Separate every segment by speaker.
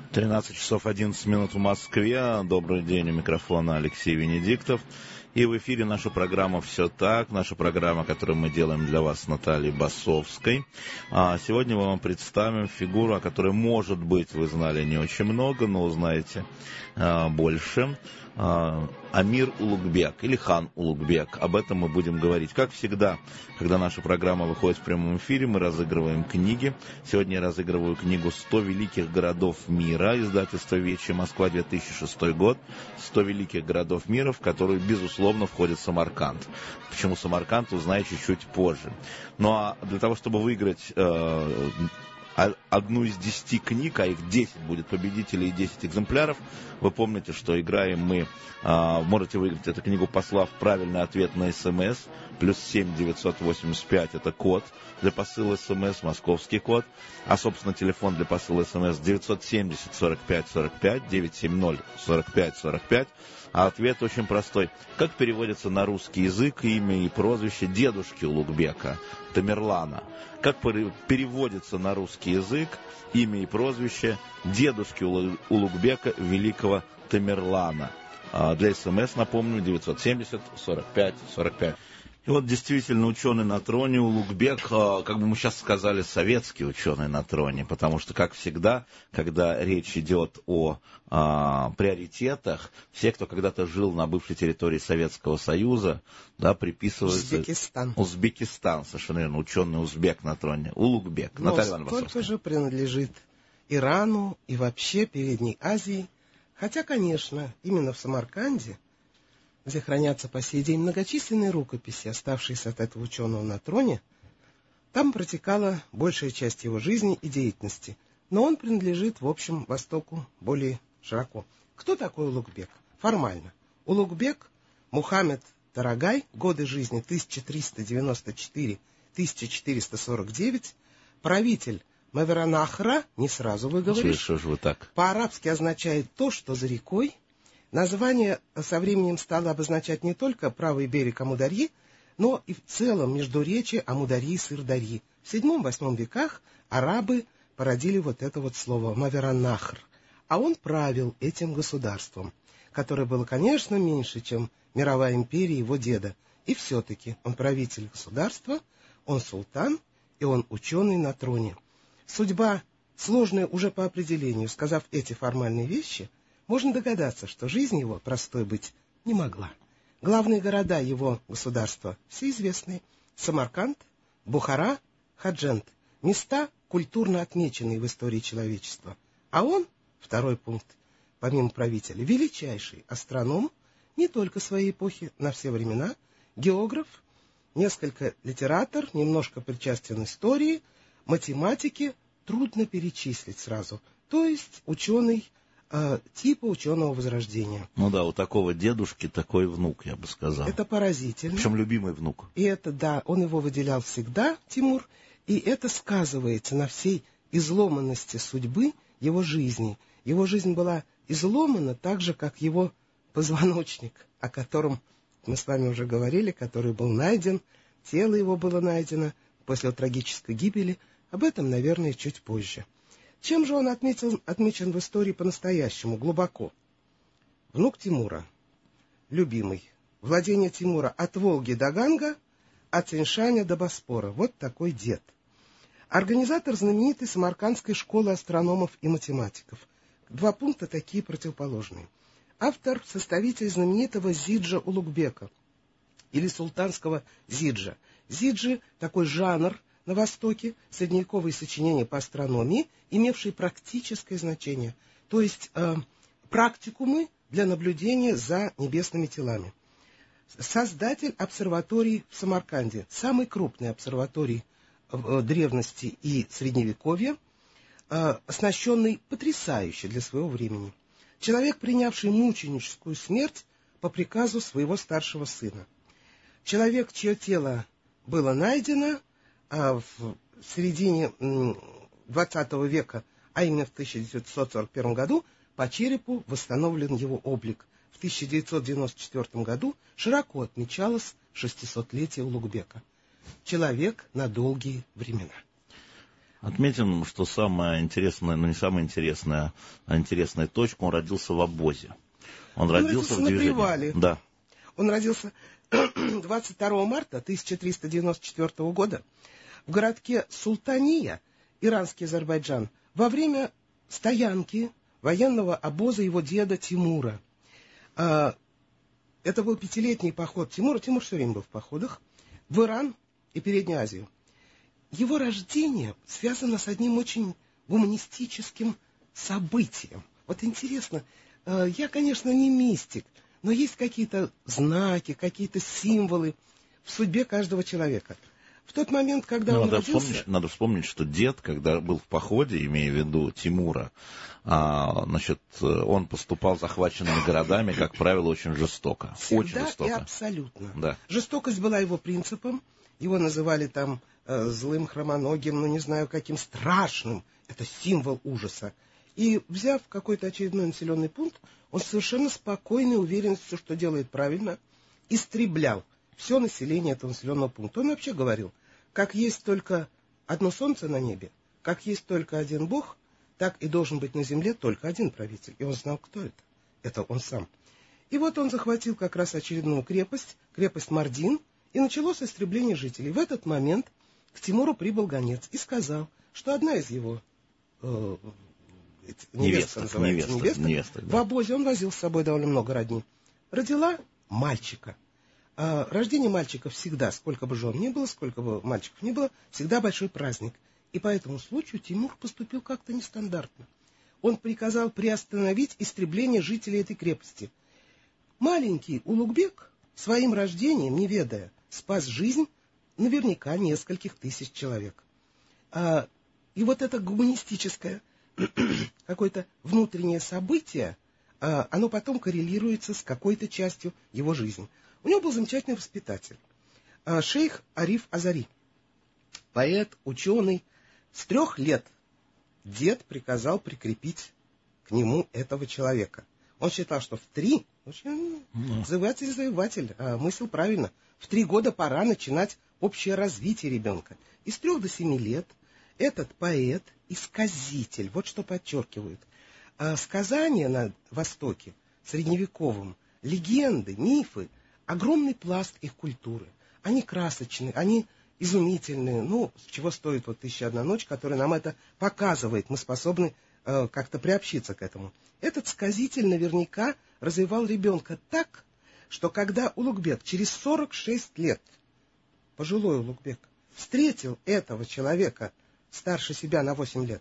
Speaker 1: 13 часов 11 минут в Москве. Добрый день, у микрофона Алексей Венедиктов. И в эфире наша программа «Все так», наша программа, которую мы делаем для вас с Натальей Басовской. Сегодня мы вам представим фигуру, о которой, может быть, вы знали не очень много, но узнаете больше. Амир Улугбек или хан Улугбек. Об этом мы будем говорить. Как всегда, когда наша программа выходит в прямом эфире, мы разыгрываем книги. Сегодня я разыгрываю книгу «100 великих городов мира», издательство «Вече», Москва, 2006 год. 100 великих городов мира, в которые, безусловно, входит Самарканд. Почему Самарканд, узнаете чуть позже. Ну а для того, чтобы выиграть одну из 10 книг, а их 10 будет победителей и 10 экземпляров. Вы помните, что играем мы, можете выиграть эту книгу, послав правильный ответ на СМС, +7 985, это код для посыла СМС, московский код, а, собственно, телефон для посыла СМС 970 45 45, 970 45 45. А ответ очень простой. Как переводится на русский язык имя и прозвище дедушки Улугбека, Тамерлана? Как переводится на русский язык имя и прозвище дедушки Улугбека, великого Тамерлана? Для СМС, напомню, 970 45 45. И вот действительно ученый на троне Улугбек, как бы мы сейчас сказали, советский ученый на троне, потому что, как всегда, когда речь идет о приоритетах, все, кто когда-то жил на бывшей территории Советского Союза, да, приписываются... Узбекистан, совершенно верно, ученый узбек на троне, Улугбек.
Speaker 2: Но столько же принадлежит Ирану и вообще Передней Азии, хотя, конечно, именно в Самарканде, где хранятся по сей день многочисленные рукописи, оставшиеся от этого ученого на троне, там протекала большая часть его жизни и деятельности, но он принадлежит, в общем, Востоку более широко. Кто такой Улугбек? Формально. Улугбек Мухаммед Тарагай, годы жизни 1394-1449, правитель Мавераннахра, не сразу выговоришь,
Speaker 1: что же вы так?
Speaker 2: По-арабски означает «то, что за рекой». Название со временем стало обозначать не только правый берег Амударьи, но и в целом междуречие Амударьи и Сырдарьи. В VII-VIII веках арабы породили вот это вот слово «Мавераннахр», а он правил этим государством, которое было, конечно, меньше, чем мировая империя его деда. И все-таки он правитель государства, он султан, и он ученый на троне. Судьба сложная уже по определению. Сказав эти формальные вещи, можно догадаться, что жизнь его простой быть не могла. Главные города его государства все известные: Самарканд, Бухара, Хаджент. Места, культурно отмеченные в истории человечества. А он, второй пункт, помимо правителя, величайший астроном не только своей эпохи, на все времена, географ, несколько литератор, немножко причастен истории, математике, трудно перечислить сразу. То есть ученый типа ученого возрождения.
Speaker 1: Ну да, у такого дедушки такой внук, я бы сказал.
Speaker 2: Это поразительно.
Speaker 1: Причем любимый внук.
Speaker 2: И это, да, он его выделял всегда, Тимур, и это сказывается на всей изломанности судьбы его жизни. Его жизнь была изломана так же, как его позвоночник, о котором мы с вами уже говорили, который был найден, тело его было найдено после трагической гибели. Об этом, наверное, чуть позже. Чем же он отмечен в истории по-настоящему, глубоко? Внук Тимура, любимый, владение Тимура от Волги до Ганга, от Тяньшаня до Боспора. Вот такой дед. Организатор знаменитой Самаркандской школы астрономов и математиков. Два пункта такие противоположные. Автор, составитель знаменитого Зиджа Улугбека, или султанского Зиджа. Зиджи — такой жанр на Востоке, средневековые сочинения по астрономии, имевшие практическое значение, то есть практикумы для наблюдения за небесными телами. Создатель обсерватории в Самарканде, самой крупной обсерватории древности и средневековья, оснащенный потрясающе для своего времени. Человек, принявший мученическую смерть по приказу своего старшего сына. Человек, чье тело было найдено в середине XX века, а именно в 1941 году, по черепу восстановлен его облик. В 1994 году широко отмечалось 600-летие Улугбека. Человек на долгие времена.
Speaker 1: Отметим, что самая интересная, ну не самая интересная, а интересная точка, он родился в обозе. Он родился в
Speaker 2: на
Speaker 1: движении.
Speaker 2: привале.
Speaker 1: Да.
Speaker 2: Он родился 22 марта 1394 года в городке Султания, иранский Азербайджан, во время стоянки военного обоза его деда Тимура. Это был 5-летний поход Тимура. Тимур все время был в походах в Иран и Переднюю Азию. Его рождение связано с одним очень гуманистическим событием. Вот интересно, я, конечно, не мистик, но есть какие-то знаки, какие-то символы в судьбе каждого человека. В тот момент, когда он родился...
Speaker 1: Надо вспомнить, что дед, когда был в походе, имея в виду Тимура, он поступал захваченными городами, как правило, очень жестоко.
Speaker 2: Всегда
Speaker 1: очень жестоко.
Speaker 2: И абсолютно.
Speaker 1: Да.
Speaker 2: Жестокость была его принципом. Его называли там злым, хромоногим, не знаю каким, страшным. Это символ ужаса. И, взяв какой-то очередной населенный пункт, он совершенно спокойной уверенностью, что делает правильно, истреблял все население этого населенного пункта. Он вообще говорил, как есть только одно солнце на небе, как есть только один Бог, так и должен быть на земле только один правитель. И он знал, кто это. Это он сам. И вот он захватил как раз очередную крепость Мардин, и началось истребление жителей. В этот момент к Тимуру прибыл гонец и сказал, что одна из его невеста, в обозе, он возил с собой довольно много родни, родила мальчика. Рождение мальчика всегда, сколько бы жен ни было, сколько бы мальчиков ни было, всегда большой праздник. И по этому случаю Тимур поступил как-то нестандартно. Он приказал приостановить истребление жителей этой крепости. Маленький Улугбек своим рождением, не ведая, спас жизнь наверняка нескольких тысяч человек. И вот это гуманистическое какое-то внутреннее событие, оно потом коррелируется с какой-то частью его жизни. У него был замечательный воспитатель, шейх Ариф Азари, поэт, ученый. С 3 лет дед приказал прикрепить к нему этого человека. Он считал, что в 3, завоеватель, мыслил правильно, в 3 года пора начинать общее развитие ребенка. И с 3 до 7 лет этот поэт и сказитель, вот что подчеркивают. Сказания на Востоке, средневековом, легенды, мифы, огромный пласт их культуры. Они красочны, они изумительные. С чего стоит вот «1001 ночь», которая нам это показывает. Мы способны как-то приобщиться к этому. Этот сказитель наверняка развивал ребенка так, что когда Улугбек через 46 лет, пожилой Улугбек, встретил этого человека, старше себя на 8 лет,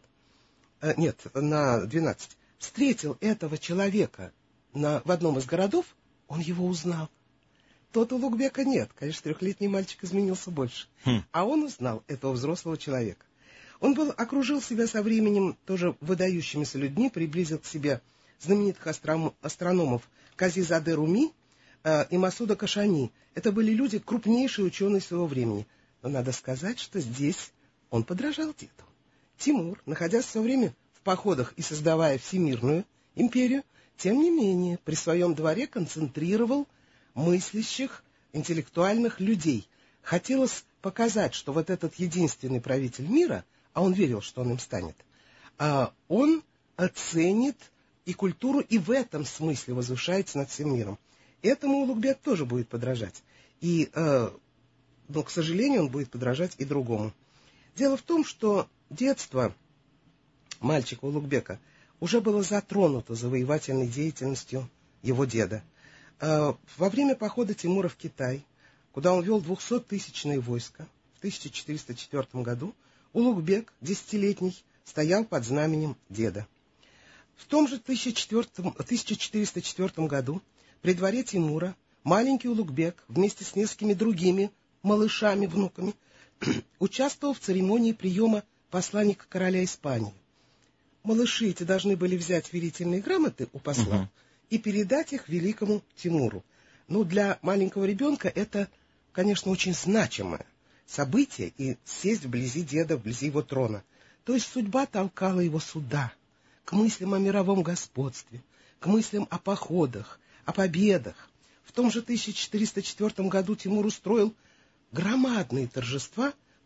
Speaker 2: на 12, встретил этого человека в одном из городов, он его узнал. Тот Улугбека нет. Конечно, 3-летний мальчик изменился больше. А он узнал этого взрослого человека. Он окружил себя со временем тоже выдающимися людьми, приблизил к себе знаменитых астрономов Казизаде Руми и Масуда Кашани. Это были люди, крупнейшие ученые своего времени. Но надо сказать, что здесь он подражал деду. Тимур, находясь все время в походах и создавая всемирную империю, тем не менее при своем дворе концентрировал мыслящих, интеллектуальных людей. Хотелось показать, что вот этот единственный правитель мира, а он верил, что он им станет, он оценит и культуру, и в этом смысле возвышается над всем миром. Этому Улугбек тоже будет подражать. Но, к сожалению, он будет подражать и другому. Дело в том, что детство мальчика Улугбека уже было затронуто завоевательной деятельностью его деда. Во время похода Тимура в Китай, куда он вел 200-тысячное войско, в 1404 году Улугбек, 10-летний, стоял под знаменем деда. В том же 1404 году при дворе Тимура маленький Улугбек вместе с несколькими другими малышами, внуками, участвовал в церемонии приема посланника короля Испании. Малыши эти должны были взять верительные грамоты у посла и передать их великому Тимуру. Но для маленького ребенка это, конечно, очень значимое событие, и сесть вблизи деда, вблизи его трона. То есть судьба толкала его сюда, к мыслям о мировом господстве, к мыслям о походах, о победах. В том же 1404 году Тимур устроил громадные торжества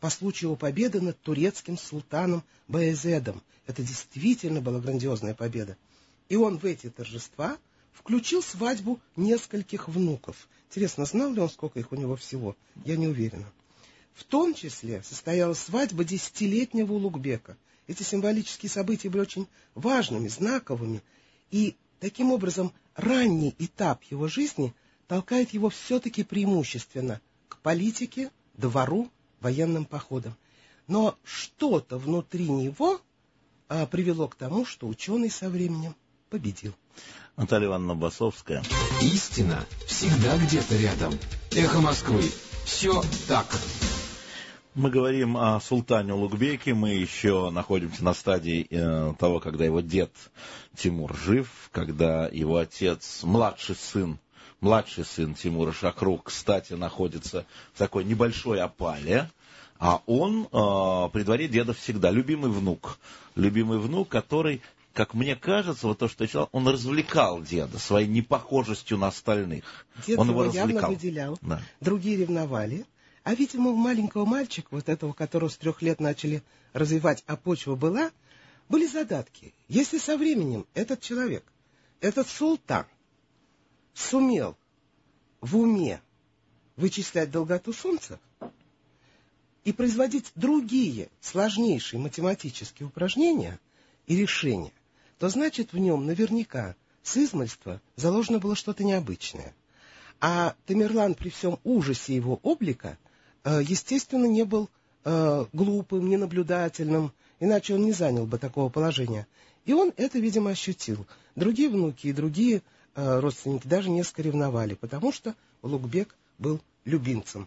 Speaker 2: по случаю его победы над турецким султаном Баязедом. Это действительно была грандиозная победа. И он в эти торжества включил свадьбу нескольких внуков. Интересно, знал ли он, сколько их у него всего? Я не уверена. В том числе состоялась свадьба 10-летнего Улугбека. Эти символические события были очень важными, знаковыми. И таким образом ранний этап его жизни толкает его все-таки преимущественно к политике, двору, военным походам. Но что-то внутри него привело к тому, что ученый со временем победил.
Speaker 1: Наталья Ивановна Басовская.
Speaker 3: Истина всегда где-то рядом. Эхо Москвы. Все так.
Speaker 1: Мы говорим о султане Улугбеке. Мы еще находимся на стадии того, когда его дед Тимур жив, когда его отец, младший сын Тимура Шахрух, кстати, находится в такой небольшой опале. А он при дворе деда всегда любимый внук, который, как мне кажется, вот то, что я читал, он развлекал деда своей непохожестью на остальных.
Speaker 2: Дед
Speaker 1: он
Speaker 2: его
Speaker 1: его
Speaker 2: явно
Speaker 1: развлекал.
Speaker 2: выделял,
Speaker 1: Да.
Speaker 2: Другие ревновали. А, видимо, у маленького мальчика, вот этого, которого с 3 лет начали развивать, а почва была, были задатки. Если со временем этот человек, этот султан, сумел в уме вычислять долготу Солнца и производить другие сложнейшие математические упражнения и решения, то значит в нем наверняка с измальства заложено было что-то необычное. А Тамерлан при всем ужасе его облика, естественно, не был глупым, ненаблюдательным, иначе он не занял бы такого положения. И он это, видимо, ощутил. Другие внуки и другие родственники даже несколько ревновали, потому что Улугбек был любимцем.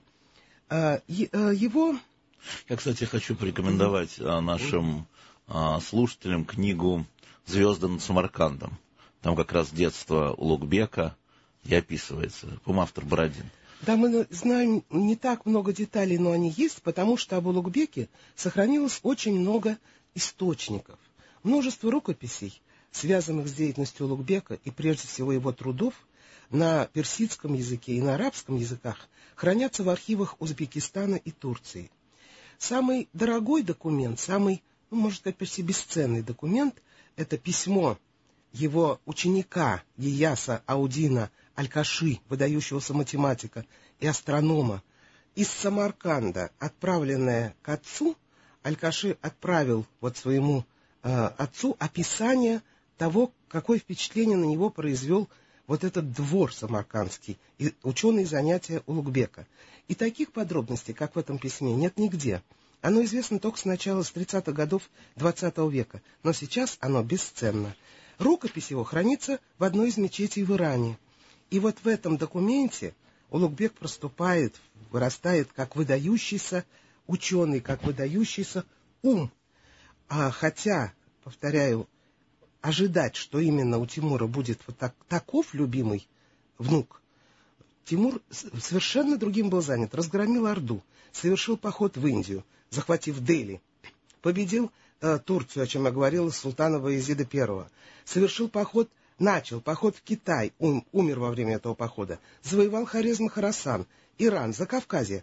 Speaker 2: Его...
Speaker 1: Я, кстати, хочу порекомендовать нашим слушателям книгу «Звезды над Самаркандом». Там как раз детство Улугбека и описывается. По-моему, автор Бородин.
Speaker 2: Да, мы знаем не так много деталей, но они есть, потому что об Улугбеке сохранилось очень много источников. Множество рукописей, связанных с деятельностью Улугбека и прежде всего его трудов, на персидском языке и на арабском языках хранятся в архивах Узбекистана и Турции. Самый дорогой документ, самый, можно сказать, почти бесценный документ — это письмо его ученика Гияса Аудина Аль-Каши, выдающегося математика и астронома, из Самарканда, отправленное к отцу. Аль-Каши отправил вот своему отцу описание того, какое впечатление на него произвел вот этот двор самаркандский и ученые занятия Улугбека. И таких подробностей, как в этом письме, нет нигде. Оно известно только с начала, с 30-х годов XX века, но сейчас оно бесценно. Рукопись его хранится в одной из мечетей в Иране. И вот в этом документе Улугбек проступает, вырастает как выдающийся ученый, как выдающийся ум. Хотя, повторяю, ожидать, что именно у Тимура будет вот таков любимый внук, Тимур совершенно другим был занят. Разгромил Орду, совершил поход в Индию, захватив Дели, победил Турцию, о чем я говорил, султана Баязида I, начал поход в Китай, умер во время этого похода, завоевал Хорезм и Хорасан, Иран, Закавказье.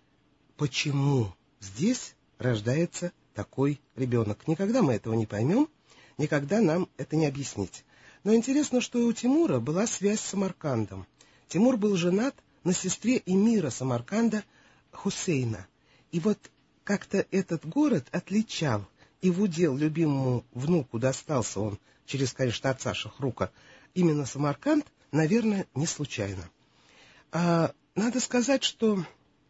Speaker 2: Почему здесь рождается такой ребенок? Никогда мы этого не поймем, никогда нам это не объяснить. Но интересно, что и у Тимура была связь с Самаркандом. Тимур был женат на сестре эмира Самарканда Хусейна. И вот как-то этот город отличал, и в удел любимому внуку достался он через, конечно, отца Шахрука, именно Самарканд, наверное, не случайно. Надо сказать, что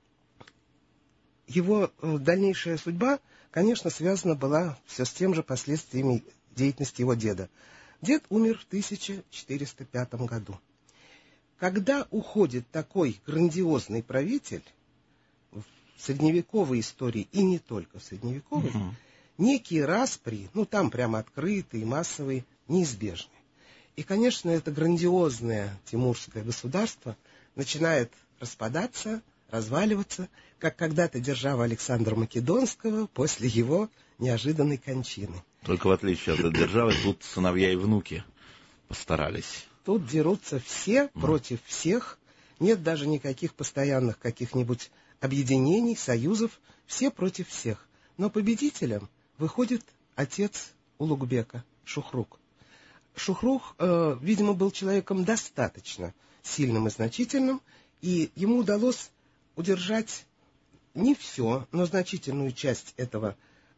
Speaker 2: его дальнейшая судьба, конечно, связана была все с тем же последствиями деятельности его деда. Дед умер в 1405 году. Когда уходит такой грандиозный правитель в средневековой истории, и не только в средневековой, некие распри, там прямо открытые, массовые, неизбежны. И, конечно, это грандиозное тимурское государство начинает распадаться, разваливаться, как когда-то держава Александра Македонского после его неожиданной кончины.
Speaker 1: Только в отличие от этой державы, тут сыновья и внуки постарались.
Speaker 2: Тут дерутся все против всех, нет даже никаких постоянных каких-нибудь объединений, союзов. все против всех. Но победителем выходит отец Улугбека, Шухрук. Шухрук, видимо, был человеком достаточно сильным и значительным, и ему удалось удержать не все, но значительную часть этого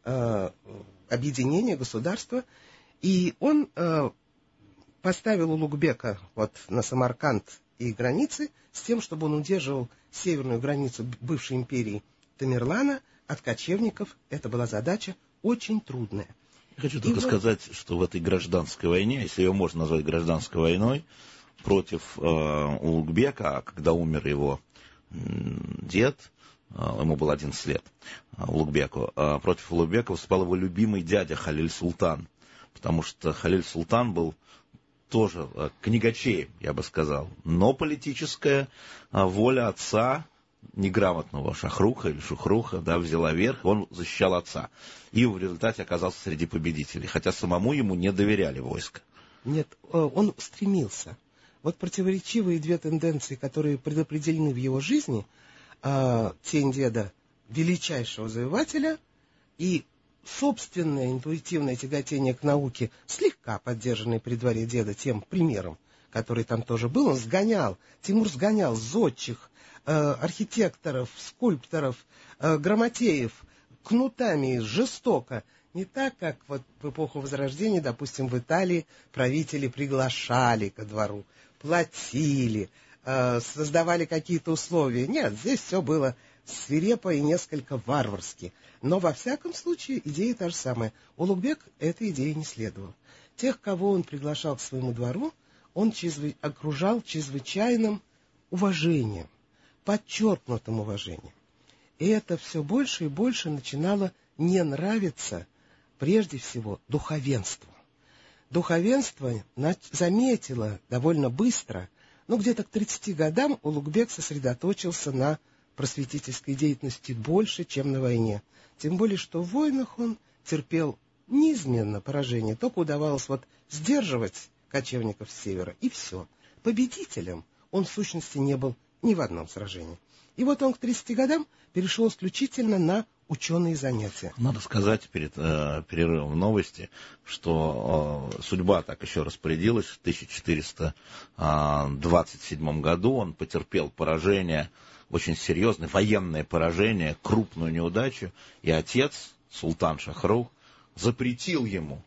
Speaker 2: объединения, государства, и он поставил Улугбека вот на Самарканд и границы с тем, чтобы он удерживал северную границу бывшей империи Тамерлана от кочевников. Это была задача очень трудная.
Speaker 1: Я хочу только сказать, что в этой гражданской войне, если ее можно назвать гражданской войной, против Улугбека, а когда умер его дед, ему было 11 лет, Улугбеку, против Улугбека выступал его любимый дядя Халиль Султан, потому что Халиль Султан был тоже книгачеем, я бы сказал, но политическая воля отца, неграмотного Шахруха или Шухруха, да, взяла верх, он защищал отца. И в результате оказался среди победителей, хотя самому ему не доверяли войско.
Speaker 2: Нет, он стремился. Вот противоречивые две тенденции, которые предопределены в его жизни, тень деда величайшего завоевателя и собственное интуитивное тяготение к науке, слегка поддержанное при дворе деда тем примером, который там тоже был, он сгонял, Тимур сгонял зодчих, архитекторов, скульпторов, грамотеев кнутами жестоко. Не так, как вот в эпоху Возрождения, допустим, в Италии правители приглашали ко двору, платили, создавали какие-то условия. Нет, здесь все было свирепо и несколько варварски. Но во всяком случае идея та же самая. Улугбек этой идеи не следовал. Тех, кого он приглашал к своему двору, он окружал чрезвычайным уважением, подчеркнутым уважением. И это все больше и больше начинало не нравиться, прежде всего, духовенству. Духовенство заметило довольно быстро, где-то к 30 годам Улугбек сосредоточился на просветительской деятельности больше, чем на войне. Тем более, что в войнах он терпел неизменно поражение. Только удавалось сдерживать кочевников с севера, и все. Победителем он, в сущности, не был ни в одном сражении. И вот он к 30 годам перешел исключительно на ученые занятия.
Speaker 1: Надо сказать перед перерывом в новости, что судьба так еще распорядилась. В 1427 году он потерпел поражение, очень серьезное военное поражение, крупную неудачу, и отец, султан Шахрух, запретил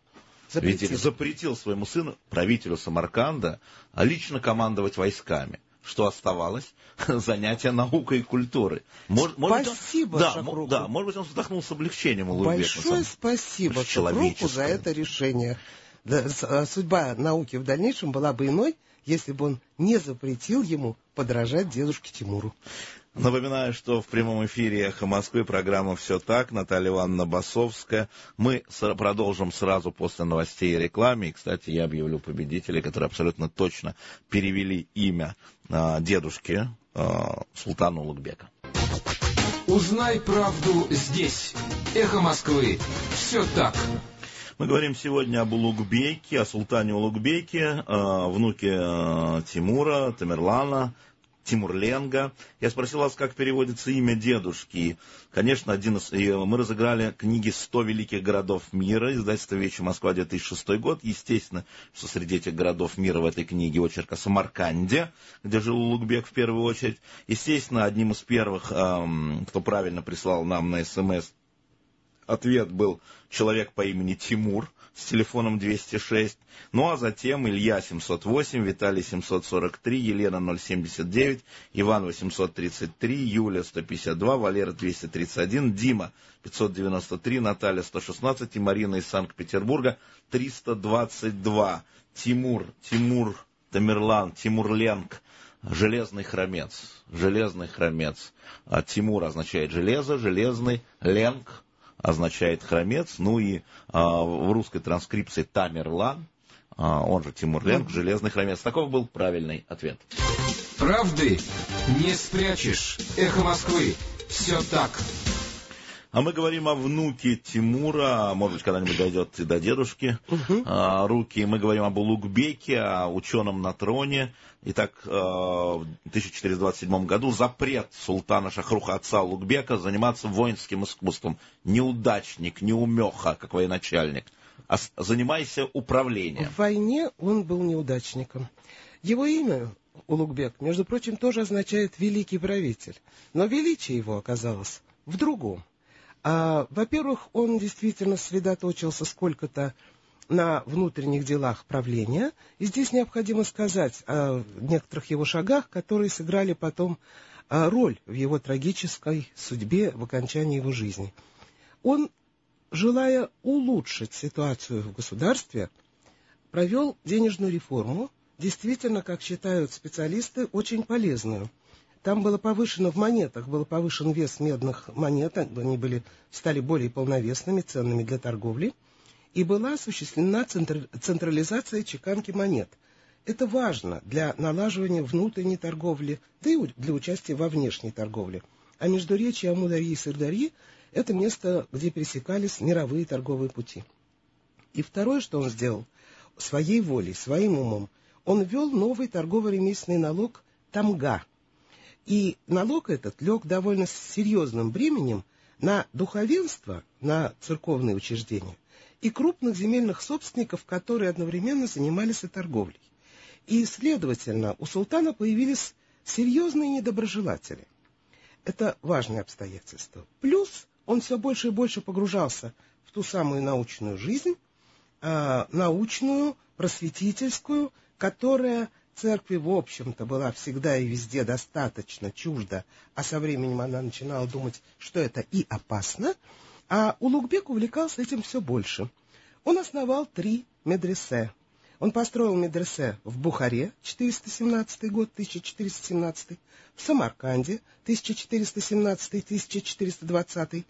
Speaker 1: своему сыну, правителю Самарканда, лично командовать войсками. Что оставалось? Занятия наукой и культурой.
Speaker 2: Спасибо Шахруху.
Speaker 1: Да, может быть, он вздохнул с облегчением.
Speaker 2: Большое спасибо Шахруху за это решение. Да, судьба науки в дальнейшем была бы иной, если бы он не запретил ему подражать дедушке Тимуру.
Speaker 1: Напоминаю, что в прямом эфире «Эхо Москвы» программа «Все так». Наталья Ивановна Басовская. Мы продолжим сразу после новостей и рекламы. И, кстати, я объявлю победителей, которые абсолютно точно перевели имя дедушки султана Улугбека.
Speaker 3: Узнай правду здесь. «Эхо Москвы». Все так.
Speaker 1: Мы говорим сегодня об Улугбеке, о султане Улугбеке, внуке Тимура, Тамерлана, Тимурленга. Я спросил вас, как переводится имя дедушки. Конечно, мы разыграли книги «100 великих городов мира», издательство «Вече Москва», 2006 год. Естественно, что среди этих городов мира в этой книге очерк о Самарканде, где жил Улугбек в первую очередь. Естественно, одним из первых, кто правильно прислал нам на СМС, ответ был человек по имени Тимур с телефоном 206. Ну а затем Илья 708, Виталий 743, Елена 079, Иван 833, Юля 152, Валера 231, Дима 593, Наталья 116 и Марина из Санкт-Петербурга 322. Тимур, Тамерлан, Тимурленг. Железный хромец. А Тимур означает железо, железный, ленг означает хромец, и в русской транскрипции Тамерлан, он же Тимурленг, железный хромец. Таков был правильный ответ.
Speaker 3: Правды не спрячешь. «Эхо Москвы». Все так.
Speaker 1: А мы говорим о внуке Тимура, может быть, когда-нибудь дойдет и до дедушки руки. Мы говорим об Улугбеке, о ученом на троне. Итак, в 1427 году запрет султана Шахруха, отца Улугбека, заниматься воинским искусством. Неудачник, неумеха, как военачальник. А занимайся управлением.
Speaker 2: В войне он был неудачником. Его имя, Улугбек, между прочим, тоже означает «великий правитель». Но величие его оказалось в другом. Во-первых, он действительно сосредоточился сколько-то на внутренних делах правления. И здесь необходимо сказать о некоторых его шагах, которые сыграли потом роль в его трагической судьбе в окончании его жизни. Он, желая улучшить ситуацию в государстве, провел денежную реформу, действительно, как считают специалисты, очень полезную. Там было повышено в монетах, был повышен вес медных монет, они стали более полновесными, ценными для торговли, и была осуществлена централизация чеканки монет. Это важно для налаживания внутренней торговли, да и для участия во внешней торговле. А междуречье Амударьи и Сырдарьи – это место, где пересекались мировые торговые пути. И второе, что он сделал, своей волей, своим умом, он ввел новый торгово-ремесленный налог тамга. И налог этот лег довольно серьезным бременем на духовенство, на церковные учреждения и крупных земельных собственников, которые одновременно занимались и торговлей. И, следовательно, у султана появились серьезные недоброжелатели. Это важное обстоятельство. Плюс он все больше и больше погружался в ту самую научную жизнь, научную, просветительскую, которая церкви, в общем-то, была всегда и везде достаточно чужда, а со временем она начинала думать, что это и опасно, а Улугбек увлекался этим все больше. Он основал 3 медресе. Он построил медресе в Бухаре, 417 год, 1417, в Самарканде, 1417-1420,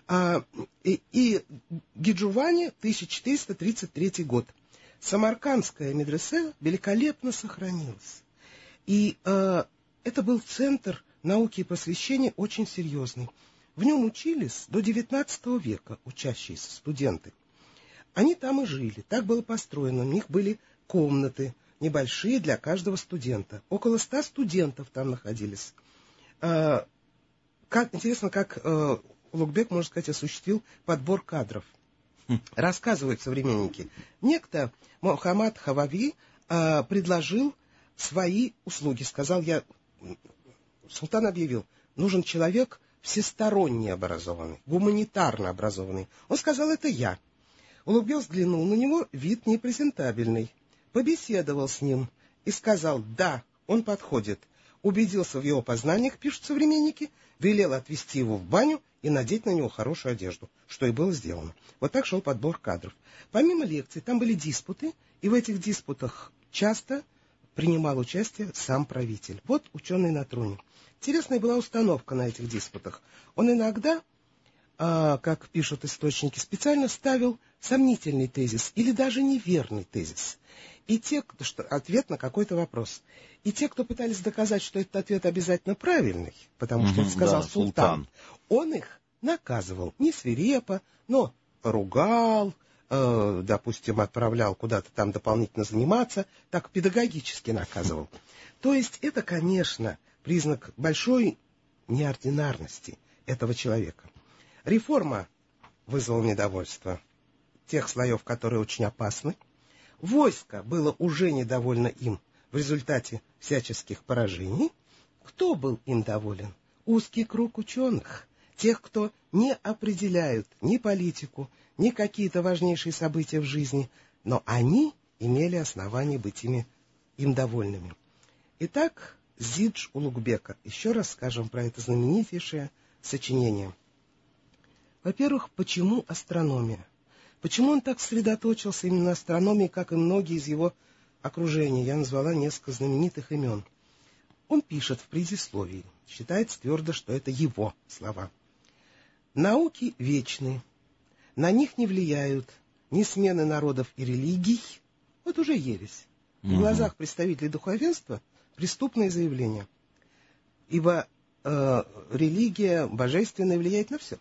Speaker 2: и Гиджуване, 1433 год. Самаркандская медресе великолепно сохранилась. И это был центр науки и просвещения очень серьезный. В нем учились до XIX века учащиеся студенты. Они там и жили, так было построено. У них были комнаты небольшие для каждого студента. Около 100 студентов там находились. Интересно, как Улугбек, можно сказать, осуществил подбор кадров. Рассказывают современники. Некто Мухаммад Хавави предложил свои услуги. Сказал, султан объявил, нужен человек всесторонне образованный, гуманитарно образованный. Он сказал, это я. Улугбек взглянул на него, вид непрезентабельный. Побеседовал с ним и сказал, да, он подходит. Убедился в его познаниях, пишут современники, велел отвезти его в баню и надеть на него хорошую одежду, что и было сделано. Вот так шел подбор кадров. Помимо лекций, там были диспуты, и в этих диспутах часто принимал участие сам правитель. Вот ученый на троне. Интересная была установка на этих диспутах. Он иногда, как пишут источники, специально ставил сомнительный тезис или даже неверный тезис. И те, ответ на какой-то вопрос. И те, кто пытались доказать, что этот ответ обязательно правильный, потому что это сказал султан, он их наказывал не свирепо, но ругал, допустим, отправлял куда-то там дополнительно заниматься, так педагогически наказывал. То есть это, конечно, признак большой неординарности этого человека. Реформа вызвала недовольство тех слоев, которые очень опасны. Войско было уже недовольно им в результате всяческих поражений. Кто был им доволен? Узкий круг ученых, тех, кто не определяют ни политику, ни какие-то важнейшие события в жизни, но они имели основание быть им довольными. Итак, Зидж Улугбека. Еще раз скажем про это знаменитейшее сочинение. Во-первых, почему астрономия? Почему он так сосредоточился именно на астрономии, как и многие из его окружения? Я назвала несколько знаменитых имен. Он пишет в предисловии, считается твердо, что это его слова. Науки вечны, на них не влияют ни смены народов и религий, вот уже ересь. В глазах представителей духовенства преступное заявление. Ибо религия божественная влияет на все.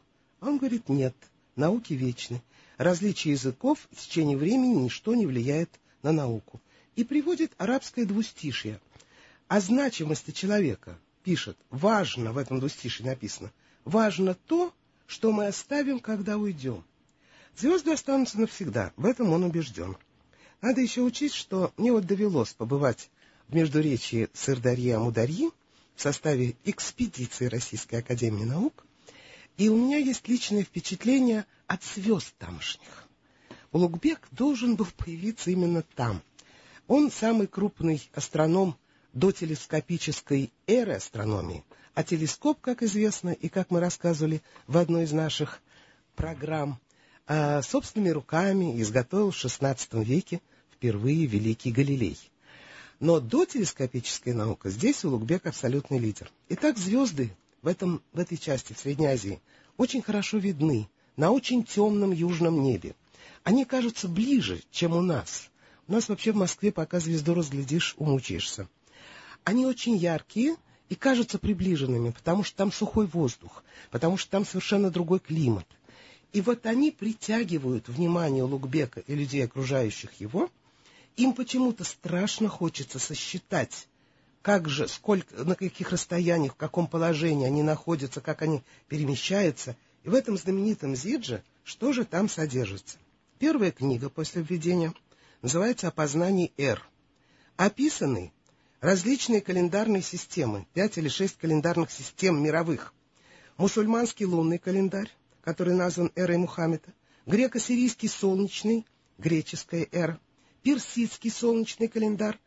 Speaker 2: Он говорит, нет, науки вечны. Различие языков в течение времени ничто не влияет на науку. И приводит арабское двустишье. О значимости человека пишет, важно, в этом двустишье написано, важно то, что мы оставим, когда уйдем. Звезды останутся навсегда, в этом он убежден. Надо еще учесть, что мне вот довелось побывать в Междуречье Сырдарьи-Амударьи в составе экспедиции Российской академии наук, и у меня есть личное впечатление от звезд тамошних. Улугбек должен был появиться именно там. Он самый крупный астроном дотелескопической эры астрономии, а телескоп, как известно, и как мы рассказывали в одной из наших программ, собственными руками изготовил в XVI веке впервые великий Галилей. Но дотелескопическая наука, здесь Улугбек абсолютный лидер. Итак, звезды в этой части, в Средней Азии, очень хорошо видны на очень темном южном небе. Они кажутся ближе, чем у нас. У нас вообще в Москве, пока звезду разглядишь, умучаешься. Они очень яркие и кажутся приближенными, потому что там сухой воздух, потому что там совершенно другой климат. И вот они притягивают внимание Улугбека и людей, окружающих его. Им почему-то страшно хочется сосчитать, как же, сколько, на каких расстояниях, в каком положении они находятся, как они перемещаются. И в этом знаменитом Зидже что же там содержится? Первая книга после введения называется «О познании эр». Описаны различные календарные системы, 5 или 6 календарных систем мировых. Мусульманский лунный календарь, который назван эрой Мухаммеда, греко-сирийский солнечный, греческая эра, персидский солнечный календарь,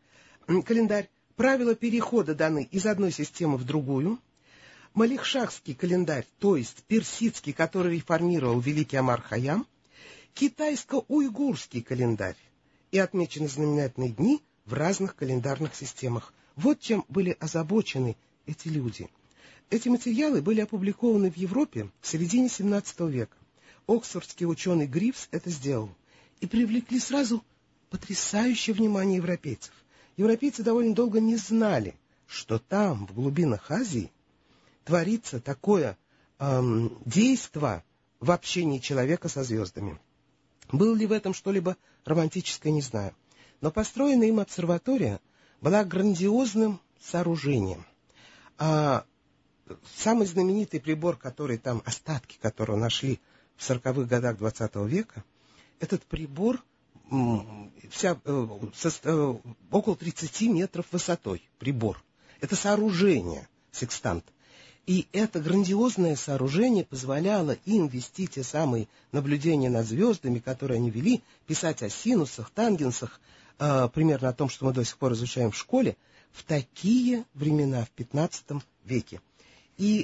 Speaker 2: правила перехода даны из одной системы в другую, малихшахский календарь, то есть персидский, который реформировал великий Омар Хайям, китайско-уйгурский календарь, и отмечены знаменательные дни в разных календарных системах. Вот чем были озабочены эти люди. Эти материалы были опубликованы в Европе в середине XVII века. Оксфордский ученый Гривс это сделал. И привлекли сразу потрясающее внимание европейцев. Европейцы довольно долго не знали, что там, в глубинах Азии, творится такое действо в общении человека со звездами. Было ли в этом что-либо романтическое, не знаю. Но построенная им обсерватория была грандиозным сооружением. Самый знаменитый прибор, который там, остатки которого нашли в 40-х годах XX века, этот прибор около 30 метров высотой, прибор. Это сооружение, секстант. И это грандиозное сооружение позволяло им вести те самые наблюдения над звездами, которые они вели, писать о синусах, тангенсах, примерно о том, что мы до сих пор изучаем в школе, в такие времена, в 15 веке. И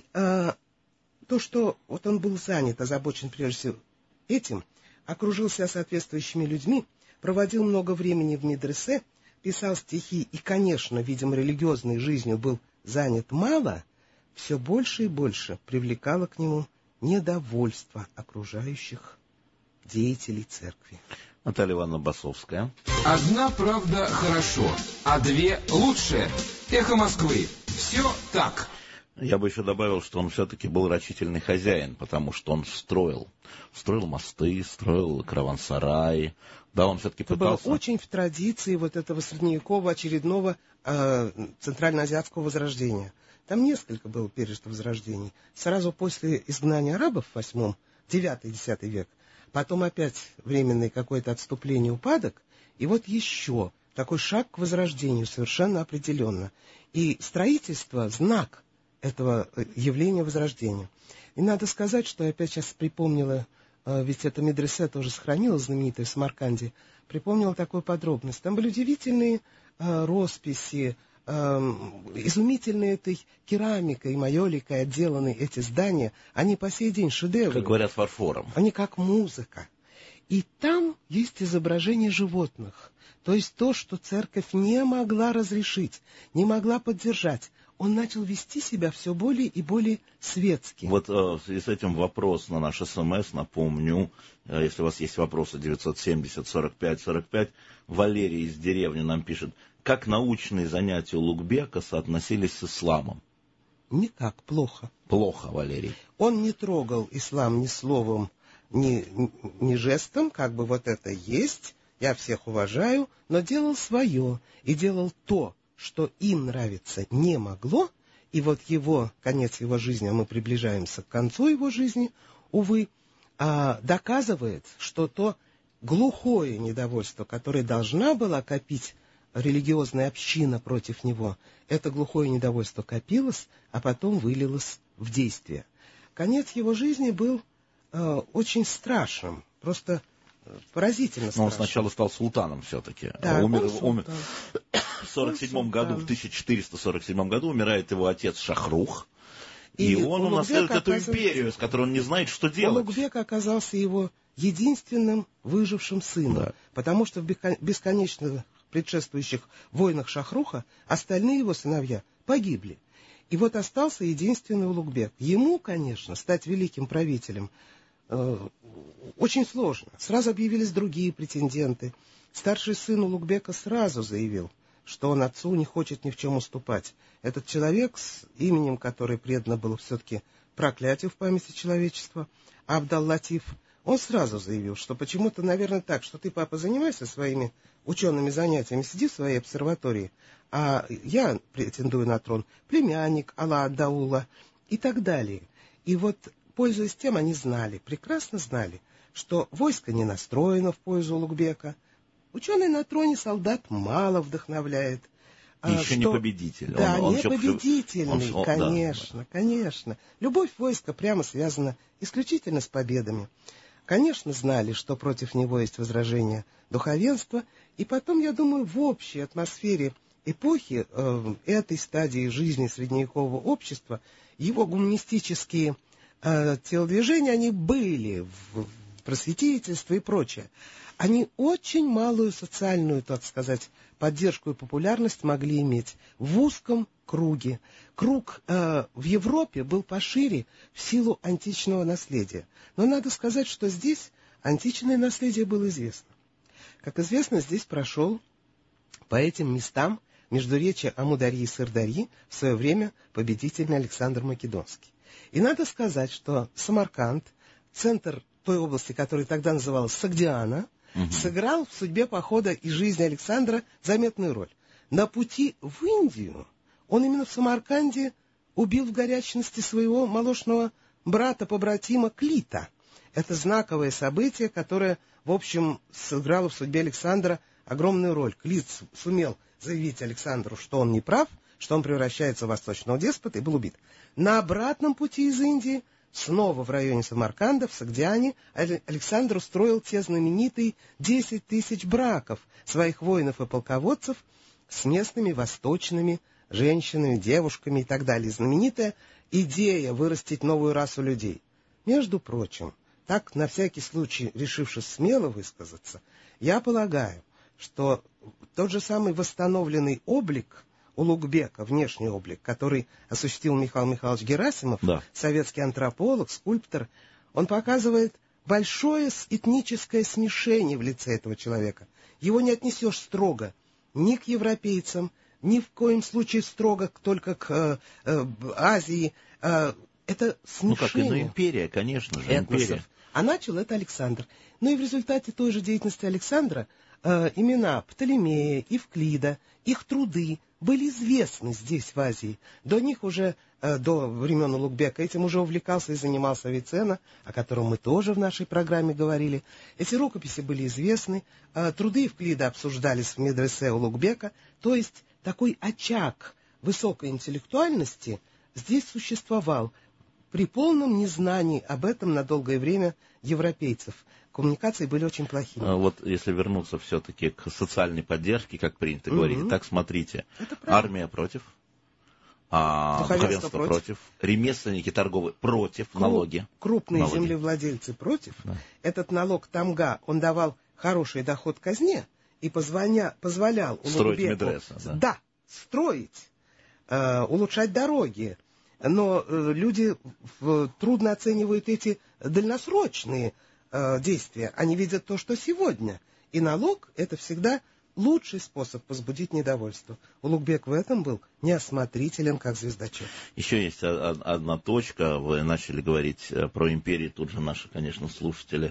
Speaker 2: то, что вот он был занят, озабочен прежде всего этим, окружил себя соответствующими людьми, проводил много времени в медресе, писал стихи и, конечно, видимо, религиозной жизнью был занят мало, все больше и больше привлекало к нему недовольство окружающих деятелей церкви.
Speaker 1: Наталья Ивановна Басовская.
Speaker 3: Одна правда хорошо, а две лучше. Эхо Москвы. Все так.
Speaker 1: Я бы еще добавил, что он все-таки был рачительный хозяин, потому что он строил мосты, строил караван-сараи. Да, он все-таки пытался...
Speaker 2: Это было очень в традиции вот этого средневекового очередного центральноазиатского возрождения. Там несколько было пережито возрождений. Сразу после изгнания арабов в 9-10 век, потом опять временное какое-то отступление, упадок, и вот еще такой шаг к возрождению совершенно определенно. И строительство — знак этого явления возрождения. И надо сказать, что я опять сейчас припомнила, ведь это медресе тоже сохранилось, знаменитое в Самарканде, припомнила такую подробность. Там были удивительные росписи, изумительной этой керамикой и майоликой отделаны эти здания. Они по сей день шедевры.
Speaker 1: Как говорят, фарфором.
Speaker 2: Они как музыка. И там есть изображение животных. То есть то, что церковь не могла разрешить, не могла поддержать. Он начал вести себя все более и более светски.
Speaker 1: Вот в связи с этим вопрос на наш СМС, напомню, если у вас есть вопросы, 970-45-45, Валерий из деревни нам пишет, как научные занятия Улугбека соотносились с исламом?
Speaker 2: Никак, плохо.
Speaker 1: Плохо, Валерий.
Speaker 2: Он не трогал ислам ни словом, ни жестом, как бы вот это есть, я всех уважаю, но делал свое и делал то, что им нравиться не могло, и вот конец его жизни, а мы приближаемся к концу его жизни, увы, доказывает, что то глухое недовольство, которое должна была копить религиозная община против него, это глухое недовольство копилось, а потом вылилось в действие. Конец его жизни был очень страшным, просто поразительно страшным.
Speaker 1: Но он сначала стал султаном все-таки.
Speaker 2: Да,
Speaker 1: умер
Speaker 2: в
Speaker 1: 47 году, в 1447 году умирает его отец Шахрух. И он
Speaker 2: Улугбек
Speaker 1: унаследует эту империю, с которой он не знает, что делать.
Speaker 2: Улугбек оказался его единственным выжившим сыном,
Speaker 1: Да.
Speaker 2: потому что в бесконечно предшествующих войнах Шахруха остальные его сыновья погибли. И вот остался единственный Улугбек. Ему, конечно, стать великим правителем очень сложно. Сразу объявились другие претенденты. Старший сын Улугбека сразу заявил, что он отцу не хочет ни в чем уступать. Этот человек, с именем которой предано было все-таки проклятию в памяти человечества, Абдал-Латиф, он сразу заявил, что почему-то, наверное, так, что ты, папа, занимайся своими учеными занятиями, сиди в своей обсерватории, а я претендую на трон, племянник Алла-ад-Даула и так далее. И вот, пользуясь тем, они знали, прекрасно знали, что войско не настроено в пользу Улугбека. Ученый на троне солдат мало вдохновляет.
Speaker 1: И еще не победитель.
Speaker 2: Да,
Speaker 1: он
Speaker 2: не победительный, конечно,
Speaker 1: да.
Speaker 2: конечно. Любовь войска прямо связана исключительно с победами. Конечно, знали, что против него есть возражения духовенства, и потом, я думаю, в общей атмосфере эпохи этой стадии жизни средневекового общества его гуманистические телодвижения, они были в просветительстве и прочее. Они очень малую социальную, так сказать, поддержку и популярность могли иметь в узком круге. Круг в Европе был пошире в силу античного наследия. Но надо сказать, что здесь античное наследие было известно. Как известно, здесь прошел по этим местам междуречия Амударьи и Сырдарьи в свое время победительный Александр Македонский. И надо сказать, что Самарканд, центр той области, которая тогда называлась Согдиана, сыграл в судьбе похода и жизни Александра заметную роль. На пути в Индию он именно в Самарканде убил в горячности своего молочного брата-побратима Клита. Это знаковое событие, которое, в общем, сыграло в судьбе Александра огромную роль. Клит сумел заявить Александру, что он не прав, что он превращается в восточного деспота, и был убит. На обратном пути из Индии, снова в районе Самарканда, в Согдиане, Александр устроил те знаменитые 10 тысяч браков своих воинов и полководцев с местными восточными женщинами, девушками и так далее. Знаменитая идея вырастить новую расу людей. Между прочим, так, на всякий случай, решившись смело высказаться, я полагаю, что тот же самый восстановленный облик Улугбека, внешний облик, который осуществил Михаил Михайлович Герасимов,
Speaker 1: да,
Speaker 2: советский антрополог, скульптор, он показывает большое этническое смешение в лице этого человека. Его не отнесешь строго ни к европейцам, ни в коем случае строго только к Азии. Это смешение.
Speaker 1: Ну, как империя, конечно же,
Speaker 2: этносов.
Speaker 1: империя.
Speaker 2: А начал это Александр. Ну и в результате той же деятельности Александра имена Птолемея, Евклида, их труды были известны здесь, в Азии. До них уже, до времен Улугбека, этим уже увлекался и занимался Авиценна, о котором мы тоже в нашей программе говорили. Эти рукописи были известны, труды Евклида обсуждались в медресе Улугбека, то есть такой очаг высокой интеллектуальности здесь существовал при полном незнании об этом на долгое время европейцев. Коммуникации были очень плохими.
Speaker 1: Вот если вернуться все-таки к социальной поддержке, как принято говорить, так смотрите, армия против, духовенство против, ремесленники торговые против, налоги.
Speaker 2: Крупные землевладельцы против. Да. Этот налог тамга, он давал хороший доход казне и позволял Улугбеку строить, улучшать дороги. Но люди трудно оценивают эти дальносрочные действия. Они видят то, что сегодня. И налог — это всегда лучший способ возбудить недовольство. Улугбек в этом был неосмотрителен, как звездочет.
Speaker 1: Еще есть одна точка. Вы начали говорить про империи. Тут же наши, конечно, слушатели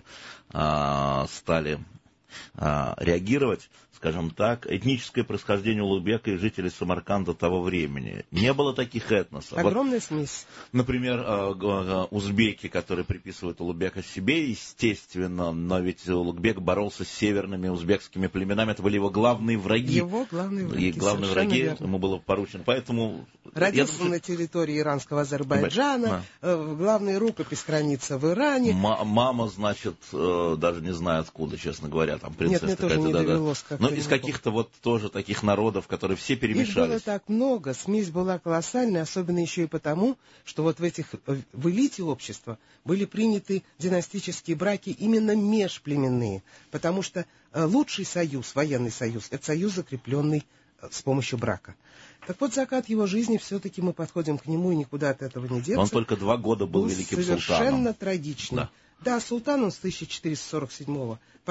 Speaker 1: стали реагировать. Скажем так, этническое происхождение улугбека и жителей Самарканда того времени. Не было таких этносов.
Speaker 2: Огромная смесь.
Speaker 1: Например, узбеки, которые приписывают улугбека себе, естественно, но ведь улугбек боролся с северными узбекскими племенами, это были его главные враги.
Speaker 2: Его главные враги,
Speaker 1: и главные враги ему было поручено. Поэтому
Speaker 2: родился на территории иранского Азербайджана, главная рукопись хранится в Иране.
Speaker 1: Мама, значит, даже не знаю откуда, честно говоря, там принцесса.
Speaker 2: Нет, мне тоже не довелось как-то.
Speaker 1: Но из каких-то вот тоже таких народов, которые все перемешались.
Speaker 2: Их было так много, смесь была колоссальная, особенно еще и потому, что вот в элите общества были приняты династические браки именно межплеменные, потому что лучший союз, военный союз, это союз, закрепленный с помощью брака. Так вот, закат его жизни, все-таки мы подходим к нему, и никуда от этого не деться.
Speaker 1: Он только 2 года был великим султаном.
Speaker 2: Совершенно трагичный. Да, султан он с 1447 по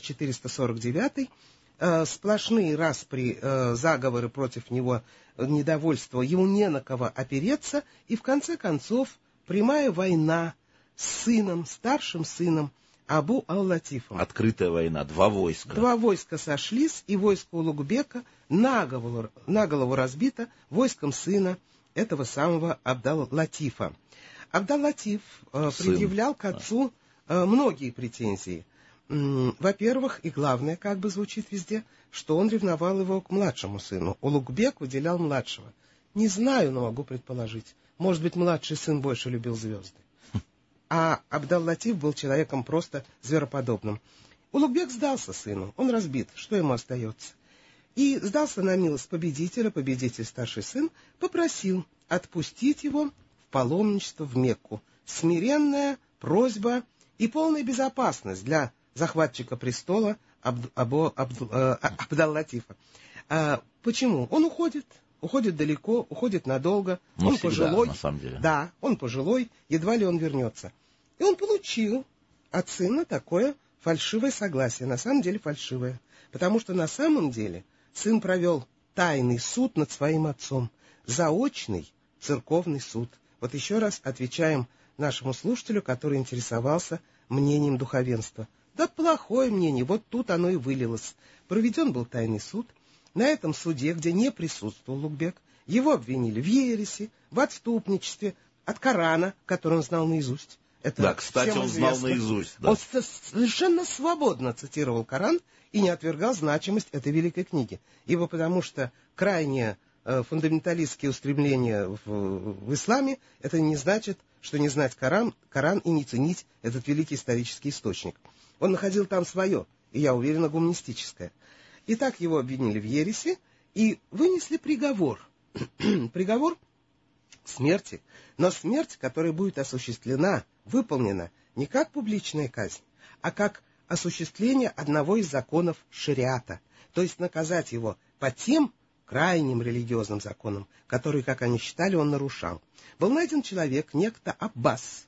Speaker 2: 1449. Сплошные распри, заговоры против него, недовольство, ему не на кого опереться, и в конце концов прямая война с сыном, старшим сыном Абу ал-Латифом.
Speaker 1: Открытая война, 2 войска.
Speaker 2: 2 войска сошлись, и войско Улугбека на голову разбито войском сына этого самого Абдал-Латифа. Абдал-Латиф предъявлял к отцу многие претензии. Во-первых, и главное, как бы звучит везде, что он ревновал его к младшему сыну. Улугбек выделял младшего. Не знаю, но могу предположить. Может быть, младший сын больше любил звезды. А Абдал-Латиф был человеком просто звероподобным. Улугбек сдался сыну. Он разбит. Что ему остается? И сдался на милость победителя. Победитель, старший сын, попросил отпустить его в паломничество в Мекку. Смиренная просьба и полная безопасность для захватчика престола Абдал-Латифа. Почему? Он уходит далеко, уходит надолго.
Speaker 1: Но
Speaker 2: он
Speaker 1: всегда,
Speaker 2: пожилой.
Speaker 1: на самом деле.
Speaker 2: Да, он пожилой, едва ли он вернется. И он получил от сына такое фальшивое согласие, на самом деле фальшивое. Потому что на самом деле сын провел тайный суд над своим отцом, заочный церковный суд. Вот еще раз отвечаем нашему слушателю, который интересовался мнением духовенства. Да плохое мнение, вот тут оно и вылилось. Проведен был тайный суд. На этом суде, где не присутствовал Улугбек, его обвинили в ереси, в отступничестве, от Корана, который он знал наизусть. Это
Speaker 1: да, кстати, он знал наизусть. Да.
Speaker 2: Он совершенно свободно цитировал Коран и не отвергал значимость этой великой книги. Ибо потому что крайне фундаменталистские устремления в исламе, это не значит, что не знать Коран и не ценить этот великий исторический источник. Он находил там свое, и, я уверена, гуманистическое. Итак, его обвинили в ереси и вынесли приговор. Приговор смерти, но смерть, которая будет осуществлена, выполнена не как публичная казнь, а как осуществление одного из законов шариата, то есть наказать его по тем крайним религиозным законам, которые, как они считали, он нарушал. Был найден человек, некто Аббас,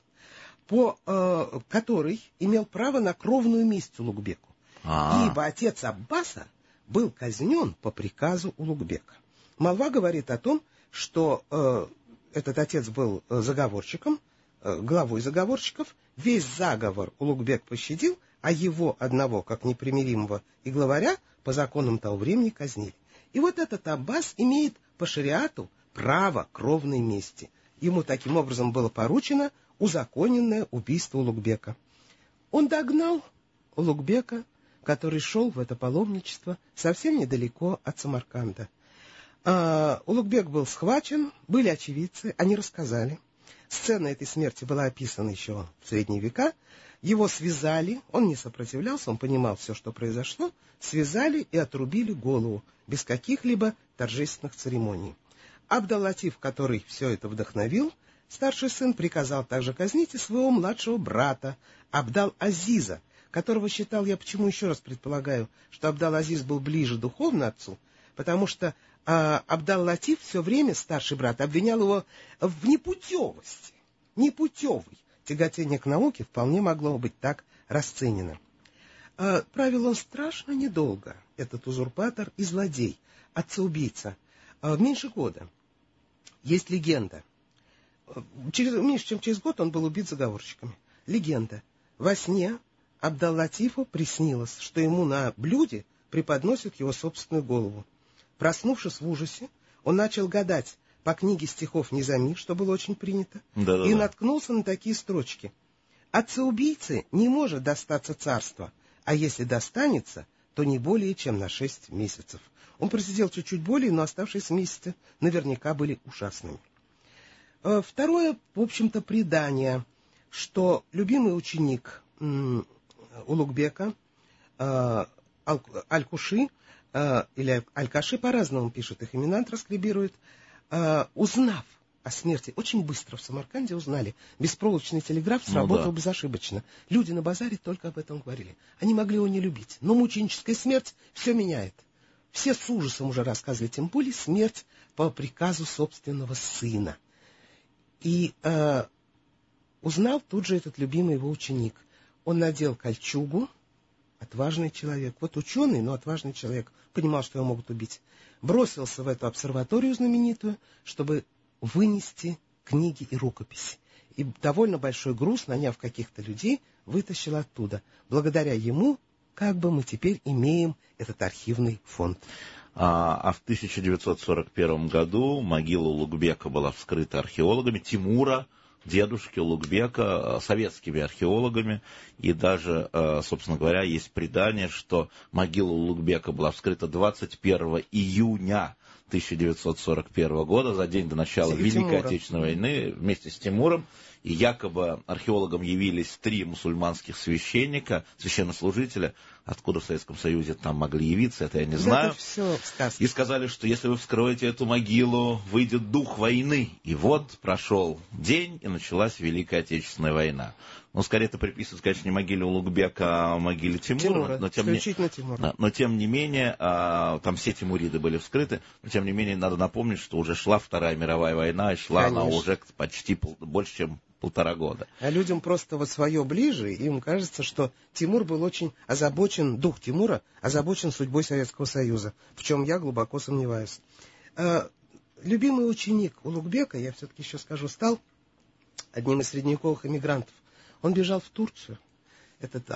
Speaker 2: который имел право на кровную месть Улугбеку. Ибо отец Аббаса был казнен по приказу Улугбека. Молва говорит о том, что этот отец был заговорщиком, главой заговорщиков. Весь заговор Улугбек пощадил, а его одного, как непримиримого и главаря, по законам того времени казнили. И вот этот Аббас имеет по шариату право кровной мести. Ему таким образом было поручено узаконенное убийство Улугбека. Он догнал Улугбека, который шел в это паломничество совсем недалеко от Самарканда. Улугбек был схвачен, были очевидцы, они рассказали. Сцена этой смерти была описана еще в средние века. Его связали, он не сопротивлялся, он понимал все, что произошло, связали и отрубили голову, без каких-либо торжественных церемоний. Абдал-Латиф, который все это вдохновил, старший сын, приказал также казнить и своего младшего брата, Абдал-Азиза, которого считал, я почему еще раз предполагаю, что Абдал-Азиз был ближе духовно отцу, потому что Абдал-Латиф все время, старший брат, обвинял его в непутевости. Непутевый. Тяготение к науке вполне могло быть так расценено. Правил он страшно недолго, этот узурпатор и злодей, отца-убийца. Меньше года. Есть легенда. Меньше чем через год он был убит заговорщиками. Легенда. Во сне Абдал-Латифу приснилось, что ему на блюде преподносят его собственную голову. Проснувшись в ужасе, он начал гадать по книге стихов Низами, что было очень принято, и наткнулся на такие строчки. Отца-убийцы не может достаться царство, а если достанется, то не более чем на 6 месяцев. Он просидел чуть-чуть более, но оставшиеся месяцы наверняка были ужасными. Второе, в общем-то, предание, что любимый ученик Улугбека, Аль-Куши, или Аль-Каши, по-разному пишут, их имена транскрибируют, узнав о смерти, очень быстро в Самарканде узнали. Беспроволочный телеграф сработал безошибочно. Люди на базаре только об этом говорили. Они могли его не любить. Но мученическая смерть все меняет. Все с ужасом уже рассказывали, тем более смерть по приказу собственного сына. И узнал тут же этот любимый его ученик. Он надел кольчугу, отважный человек. Вот ученый, но отважный человек. Понимал, что его могут убить. Бросился в эту обсерваторию знаменитую, чтобы вынести книги и рукописи. И довольно большой груз, наняв каких-то людей, вытащил оттуда. Благодаря ему, как бы мы теперь имеем этот архивный фонд.
Speaker 1: А в 1941 году могила Улугбека была вскрыта археологами Тимура, дедушки Улугбека, советскими археологами. И даже, собственно говоря, есть предание, что могила Улугбека была вскрыта 21 июня 1941 года, за день до начала Великой Отечественной войны, вместе с Тимуром. И якобы археологам явились 3 мусульманских священника, священнослужителя. Откуда в Советском Союзе там могли явиться, это я не знаю.
Speaker 2: Это все сказки.
Speaker 1: И сказали, что если вы вскроете эту могилу, выйдет дух войны. И вот прошел день, и началась Великая Отечественная война. Ну, скорее это приписывается, конечно, не могиле Улугбека, а могиле Тимура. Но тем не менее, там все тимуриды были вскрыты. Но тем не менее, надо напомнить, что уже шла Вторая мировая война, и шла она уже почти больше, чем 1,5 года.
Speaker 2: А людям просто вот свое ближе, им кажется, что Тимур был очень озабочен, дух Тимура озабочен судьбой Советского Союза, в чем я глубоко сомневаюсь. Любимый ученик Улугбека, я все-таки еще скажу, стал одним из средневековых эмигрантов. Он бежал в Турцию, этот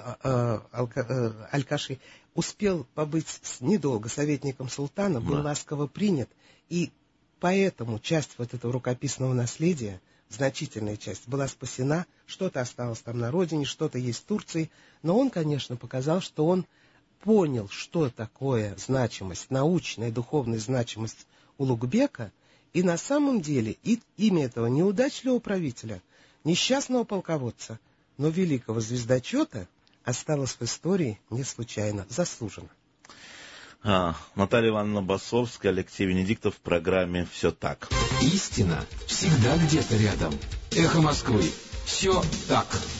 Speaker 2: Аль-Каши, успел побыть недолго советником султана, был ласково принят, и поэтому часть вот этого рукописного наследия, значительная часть, была спасена, что-то осталось там на родине, что-то есть в Турции, но он, конечно, показал, что он понял, что такое значимость, научная и духовная значимость Улугбека, и на самом деле имя этого неудачливого правителя, несчастного полководца, но великого звездочета осталось в истории не случайно, заслуженно.
Speaker 1: Наталья Ивановна Басовская, Алексей Венедиктов в программе «Все так».
Speaker 3: Истина всегда где-то рядом. Эхо Москвы. Все так.